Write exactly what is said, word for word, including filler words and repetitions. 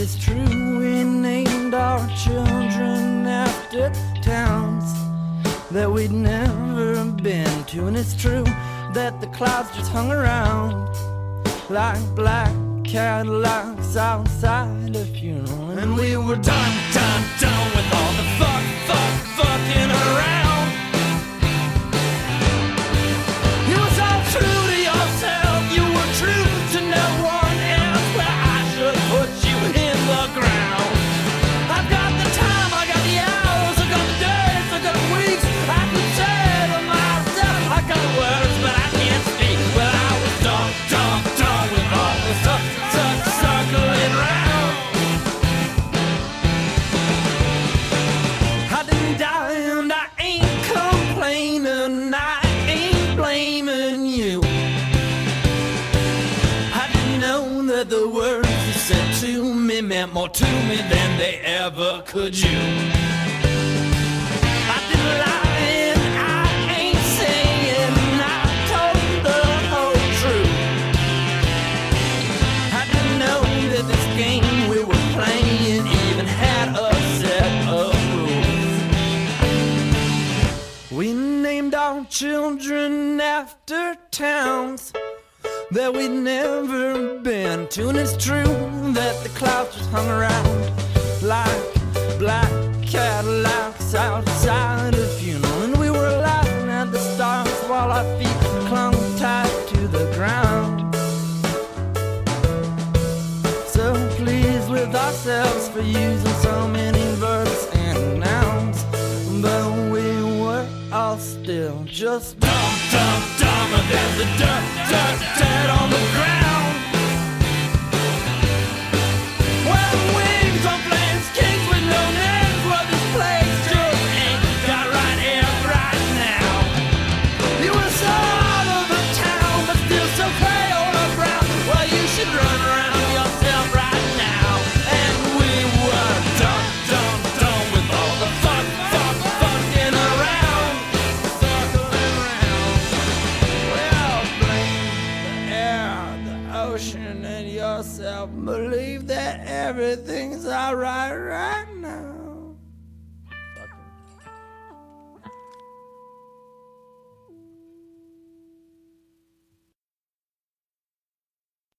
it's true, we named our children after towns that we'd never been to. And it's true that the clouds just hung around like black Cadillacs outside a funeral. And we were done, done, done with all the fuck, fuck, fucking around. You was all true to yourself, you were true to no one else. Well, I should put you in the ground. I've got the time, I got the hours, I got the days, I got the weeks. I could say to myself, I got the words, but I can't speak. Well, I was done, done, done with all the stuff, stuff circling round. I didn't die and I ain't complaining, I ain't blaming you. I didn't know that the words you said to me meant more to me than they ever could you. I didn't lie and I ain't saying I told the whole truth. I didn't know that this game we were playing even had a set of rules. We named our children after towns that we'd never been to. And it's true that the clouds just hung around like black Cadillacs outside a funeral. And we were laughing at the stars while our feet clung tight to the ground. So pleased with ourselves for using so many verbs and nouns, but we were all still just dumb, dumb, dumber than the dirt, dirt, dirt on the ground. Well, wings on flames, kings with no names. Well, this place just ain't got right here, right now. You were so out of the town, but still so gray on the ground. Well, you should run around yourself right now. And we were done, done, done with all the fuck, fuck, fucking around, circling around. Well, blame the air, the ocean, and yourself. Believe that everything's alright right now.